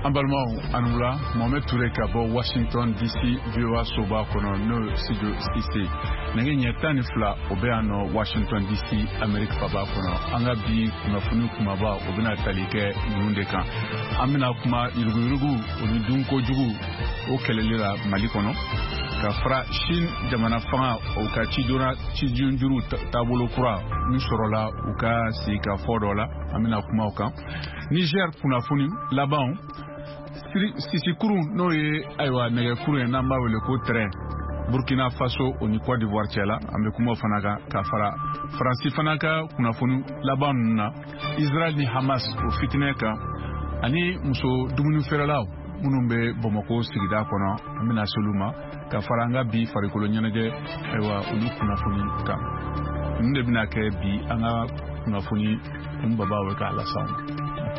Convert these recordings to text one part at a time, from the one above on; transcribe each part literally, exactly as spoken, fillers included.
Ambalmao Anoula, Mohamed Touré Kabo, Washington D C, V O A Soba Kono, No Studio C C. Nenge Nyatani Fla, Obeano, Washington D C, America Faba Kono, Anga Bi, Kumafunu Kumaba, Obena Talike, Nundeka. Amina Kuma, Yurugu, Onidunko Jugu, Okelelira Malikono. Kafra Shin Jamana Fanga, Oka Chidura, Chijunjuru, Tabolo Kura, Nusorola, Uka Sika Fodola, Amina Kuma Oka. Niger Kunafuni, Laban. Sisi kuru no ye aywa nege kuru na mawele ko train Burkina Faso oni Côte d'Ivoire cela ambe kuma fanaka ka fara France fanaka kuna funu laban na Israel ni Hamas o fitneka ani muso dumunu feralaw munumbe bomako sigida kono amina soluma ka faranga bi farikolo nyenege aywa oni kuna funu ka nde bina ke bi anga kuna funi mbaba we ka la saw.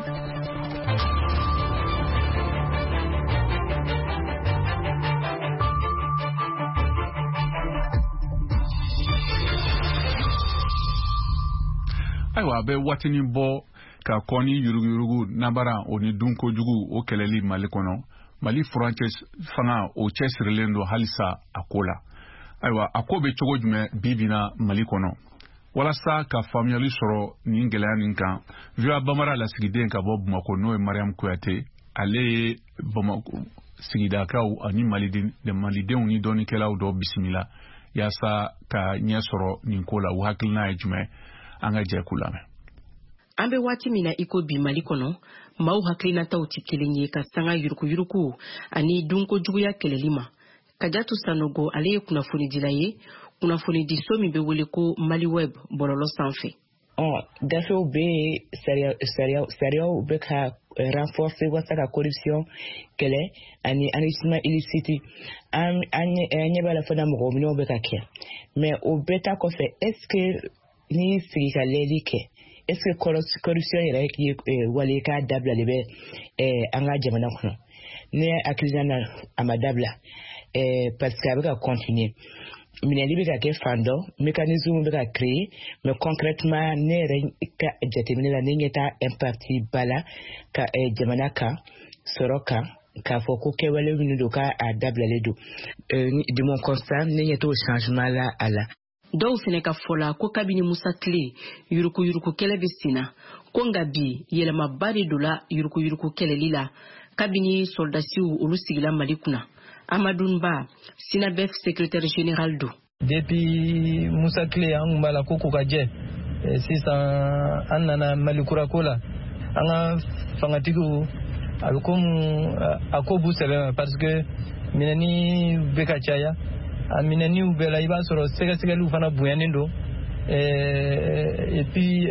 Aywa be watini bo ka koni yurugu yurugu nabara oni dunko jugu o keleli Mali kono Mali Frances fanga o chesirlendo halisa akola aywa akobe chogo jume bibina Mali kono wala sa ka family soro ni ngela ninka via bamara la sigide ka bob mako no Mariam Kouyaté ale bomako sigida ka o ani Malidin de Malidin ni doni kela o do bismillah ya sa ka nya soro ninkola o hakilna jume anga jekulame ambe wati mina iko bi Mali kono mau haklina tauti kilenye ka sanga yuruku yuruku ani dunko jugu ya kelelima kajatu sanogo ale kuna funi dilaye kuna funi disomi be wole ko Mali web bololo sanfe oh dafe be seria seria seria be ka renforcer wasa ka corruption kele ani enrichissement illicite am anye anye bala fona mo mi no be ka kia mais au beta ko fait est-ce que ni sika lelike est-ce que corruption ira ki wale ka dabla lebe eh anga jamana kono ne akilana amadabla eh parce que avec continuer mineli be ka ke fando mécanisme be ka créer mais concrètement ne ka jetemine la nyeta impact bala ka jamana ka soroka ka foko ke wale minudo ka adabla ledo de mon constat ne yeto changement là ala Daw fene ka fola ko kabini Musa Kle yuruku yuruku kele besina ko ngabi yelema bari dola yuruku yuruku kele lila kabini soldasiu ulusigila Malikuna Amadou Ba Sinabef secrétaire général do depuis Musa Kle an bala koko kaje sisa annana Malikura kola anga fangatiku alukum akobu sebe parce que minani bekachaya amina ni ubela iba soro sega sega lu fana buyanindo et puis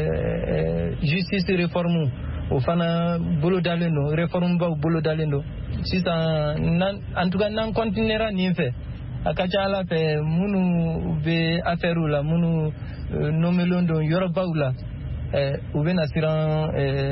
justice réforme o fana bolo dalendo réforme ba bolo dalendo sisa en tout cas nan continuera ni fait akacha ala pe munu be affaire la munu nomelondo yoruba ula ube na siran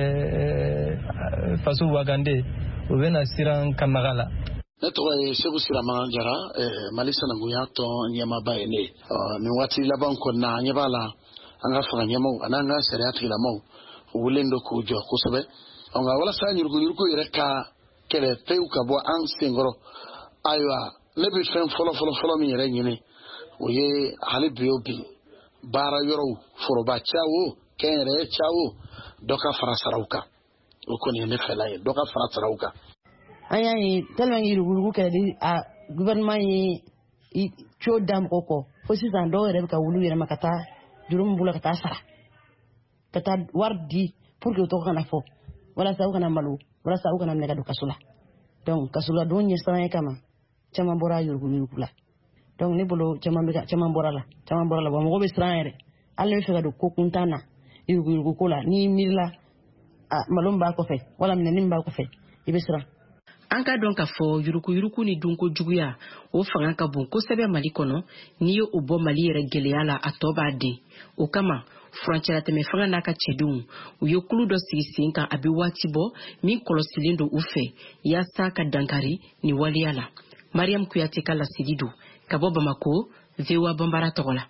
faso wagande ube na siran kamagala Neto e segu sirama jara malisa na nguyato nyama baene ni wati laban ko na nyabala anga fanga nyamo ananga seriati la mo wulendo ku jo kusabe anga wala sa nyurgu nyurgu ireka kele teu ka bo an singoro aywa lebi fen folo folo folo mi yere nyini oye hali biobi bara yoro foroba chawo kenre chawo doka farasarauka ukoni ne felaye doka farasarauka aya yi tellement yi rugu kala di a gouvernement yi cho dam koko fosi san do re ka wulu yere makata jurum bula kata sara kata wardi pour que to kana fo wala sa kana malu wala sa kana nega do kasula donc kasula do nyi san kama chama bora yurugu yurugu la donc ni bolo chama meka chama bora la chama bora la mo go be sraere alle fe ga do kokuntana yurugu yurugu kola ni mila a malumba ko fe wala mnenimba ko fe ibesra Anka donka fo yuruku yuruku ni dunko juguya o fanga ka bon ko sebe Mali kono niyo obo Mali yere geleala atoba de o kama frontière teme fanga naka chedun o yokulu do sisinka abi watibo mi kolosilindo ufe ya saka dankari ni waliala Mariam Kouyaté kala sididu kaboba mako vewa bombara togola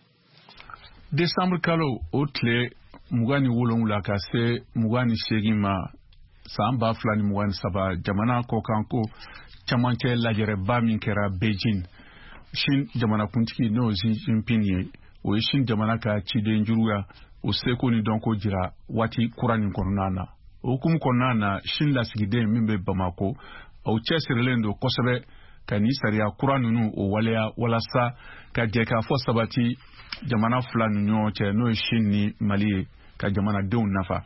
Décembre kalo otle mugani wolong la kase mugani segima san ba fila ni mugan saba jamana kɔkan ko camancɛ lajɛrɛba min kɛra Beijing Shin jamana kuntigi n'o Xi Jinping ye o ye Shin jamana ka ciden juruya o seko ni dɔnko jira waati kura nin kɔnɔna na o hukumu kɔnɔna na Shin lasigiden min bɛ Bamako o cɛsirilen don kosɛbɛ ka ni sariya kura ninnu o waleya walasa ka jɛ k'a fɔ sabati jamana fila ni ɲɔgɔn cɛ n'o ye Shin ni Mali ye ka jamanadenw nafa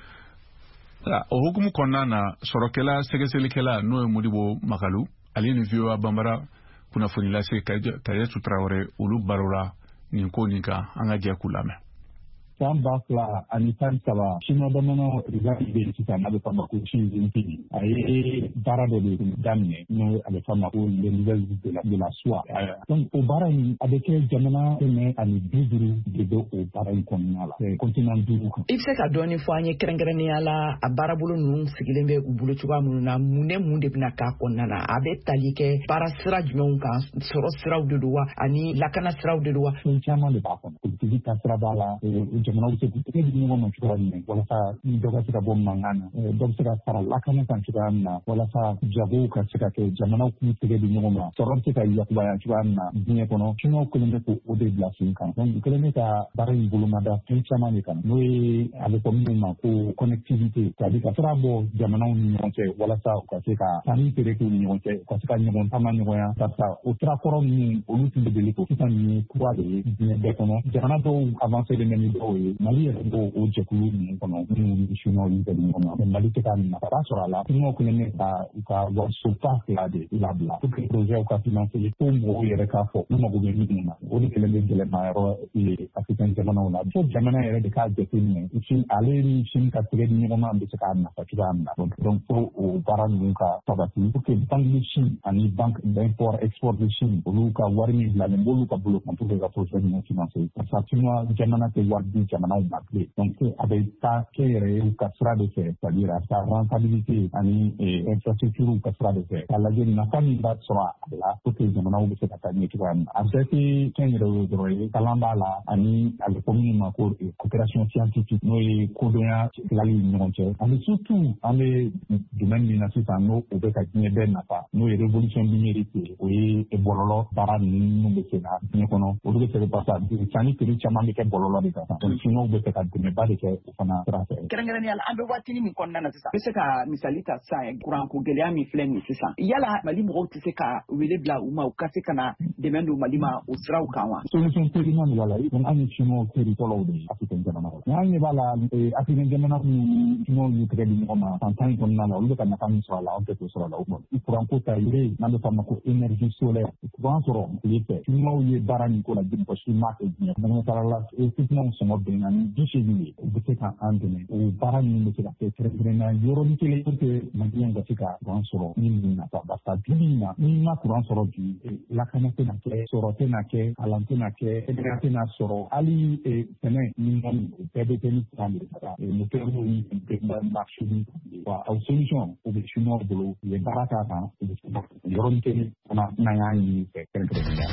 o hukumu kɔnɔna na sɔrɔkɛla sɛgɛsɛlikɛla n'o ye Modibo Magalu ale ni V O A Bambara kunnafoni lase Kayetu Traoré olu barola nin ko nin kan an ka jɛ k'u lamɛn. San ba fila ani tan saba China jamana rigali bɛ sisan n'a bɛ f'a ma ko Xi Jinping a ye baara dɔ de daminɛ n'o a bɛ f'a ma ko les nouvelles de la de la soie donc o baara in a bɛ kɛ jamana kɛmɛ ani bi duuru de bɛ o baara in kɔnɔna la continent duuru kan. I bɛ se ka dɔɔni fɔ an ye kɛrɛnkɛrɛnnenya la a baarabolo ninnu sigilen bɛ u bolo cogoya minnu na mun ne mun de bɛna k'a kɔnɔna na a bɛ tali kɛ baara sira jumɛnw kan sɔrɔ siraw de don wa ani lakana siraw de don wa. Fɛn caman de b'a kɔnɔ politique ta sira b'a la jamanaw bɛ se k'u tɛgɛ di ɲɔgɔn ma cogoya min na walasa ni dɔ ka se ka bɔ mankan na dɔ bɛ se ka fara lakana kan cogoya min na walasa jagow ka se ka kɛ jamanaw k'u tɛgɛ di ɲɔgɔn ma sɔrɔ bɛ se ka yakubaya cogoya min na diɲɛ kɔnɔ Chinois kelen bɛ k'o de bila sen kan donc u kelen bɛ ka baara in bolomada fɛn caman de kan n'o ye a bɛ fɔ minnu ma ko connectivité c'est-à-dire ka sira bɔ jamanaw ni ɲɔgɔn cɛ walasa u ka se ka sanni feere k'u ni ɲɔgɔn cɛ u ka se ka ɲɔgɔn taama ɲɔgɔnya barisa o sira kɔrɔ ninnu olu tun bɛ deli ko sisan nin ye kura de ye diɲɛ bɛɛ kɔnɔ jamana dɔw avancé de mɛ ni dɔw ye Mali yɛrɛ b'o o jɛkulu ninnu kɔnɔ minnu ni Chinois olu bɛ ɲɔgɔn na mais Mali tɛ ka nafa sɔrɔ a la Chinois kelen bɛ ka u ka warisoba fila de labila pour que projet ka financer fo mɔgɔw yɛrɛ k'a fɔ u mago bɛ minnu na o de kelen bɛ gɛlɛma yɔrɔ ye africain jamanaw la fo jamana yɛrɛ de k'a jateminɛ Chine ale ni Chine ka tɛgɛ di ɲɔgɔn ma bɛ se k'a nafa cogoya min na donc fo o baara ninnu ka sabati pour que banque de Chine ani banque d'import export de Chine olu ka wari min bilalen b'olu ka bolo kan pour que ka projet ninnu financer parce que Chinois jamana tɛ wari di jamanaw ma bilen donc a bɛ taa kɛ yɛrɛ ye u ka sira de fɛ c'est-à-dire a ka rentabilité ani infrastructure u ka sira de fɛ k'a lajɛ nafa min b'a sɔrɔ a la pour que jamanaw bɛ se ka taa ɲɛ cogoya min na a bɛɛ tɛ kɛn yɛrɛ ye dɔrɔn ye kalan b'a la ani a bɛ fɔ minnu ma ko coopération scientifique n'o ye kodɔnya tilali ni ɲɔgɔn cɛ ani surtout an bɛ domaine min na sisan n'o o bɛ ka diɲɛ bɛɛ nafa n'o ye révolution numérique ye o ye bɔlɔlɔ baara ninnu bɛ se ka diɲɛ kɔnɔ olu bɛ se ka basa sanni feere caman bɛ kɛ bɔlɔlɔ de kan donc Chinois bɛ se ka dɛmɛba de kɛ o fana sira fɛ. Kɛrɛnkɛrɛnnenya la an bɛ waatini min kɔnɔna na sisan. N bɛ se ka misali ta sisan kuranko gɛlɛya min filɛ nin sisan. Yala Mali mɔgɔw tɛ se ka wele bila u ma u ka se ka na dɛmɛ don Mali ma o siraw kan wa? Solution teriman de b'a la donc an ye Chinois teri fɔlɔw de ye Africain jamanaw la. An ɲɛ b'a la Africain jamana minnu Chinois y'u tɛgɛ di ɲɔgɔn ma san tan in kɔnɔna la olu bɛ ka nafa min sɔrɔ a la an tɛ k'o sɔrɔ a la o kɔni. Kuranko ta yiri n'an bɛ f'a ma ko énergie solaire kuran sɔrɔ tile fɛ Chinois ye baara nin ko la jigi parce que m'a kɛ diɲɛ kɔnɔ sarala fitinɛw sɔngɔ bɛnna ni bi seegin ye u bɛ se ka an dɛmɛ o baara ninnu bɛ se ka kɛ kɛrɛnkɛrɛnnenya yɔrɔnin kelen pour que maliyɛnw ka se ka kuran sɔrɔ min bɛ nafa barisa bi bi in na n'i ma kuran sɔrɔ bi lakana tɛna kɛ sɔrɔ tɛna kɛ kalan tɛna kɛ fɛdɛrɛ tɛna sɔrɔ hali sɛnɛ ni mɔni o bɛɛ bɛ kɛ ni kuran de ka motɛriw ni marché wa o solution o bɛ Chinois bolo u ye baara k'a kan u bɛ se ka yɔrɔnin kelen fana n'an y'a ɲini fɛ kɛrɛnkɛrɛnnenya.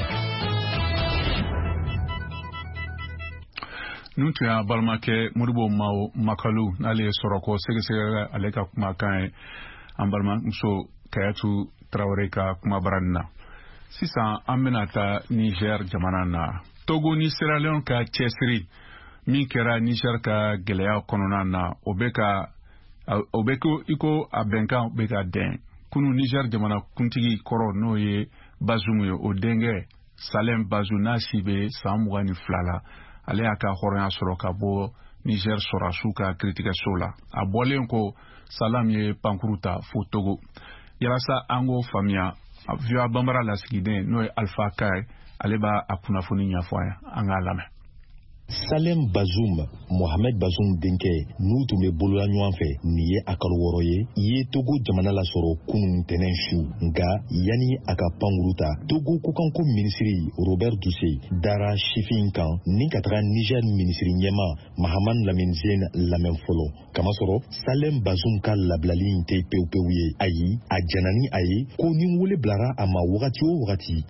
Nun tun y'a balimakɛ Modibo Makalu n'ale ye sɔrɔ ko sɛgɛsɛgɛ ale ka kumakan ye an balimamuso Kayetu Traoré ka kumabara nin na. Sisan an bɛna taa Niger jamana na. Togo ni Sierra Leone ka cɛsiri min kɛra Niger ka gɛlɛya kɔnɔna na o bɛ ka o bɛ ko iko a bɛnkan bɛ ka dɛn. Kunu Niger jamana kuntigi kɔrɔ n'o ye Bazoum ye o denkɛ Salem Bazoum n'a si bɛ san mugan ni fila la. Ale y'a ka hɔrɔnya sɔrɔ ka bɔ Niger sɔrɔsiw ka kiiritigɛso la a bɔlen ko Salam ye pankuru ta fo Togo yalasa an k'o faamuya V O A Bambara lasigiden n'o ye Alpha Kaye ale b'a a kunnafoni ɲɛfɔ an ye an k'a lamɛn. Salem Bazoum, Mohamed Bazoum denkɛ n'u tun bɛ bolola ɲɔgɔn fɛ nin ye a kalo wɔɔrɔ ye i ye Togo jamana lasɔrɔ kunun ntɛnɛn su nka yanni a ka pankuru ta Togo kokanko minisiri Robert Dussey dara sifin kan ni ka taga Niger minisiri ɲɛma Mahaman Lamine Zene lamɛn fɔlɔ kamasɔrɔ Salem Bazoum ka labilali in tɛ pewu pewu ye ayi a jɛnna ni a ye ko ni wele bilara a ma wagati o wagati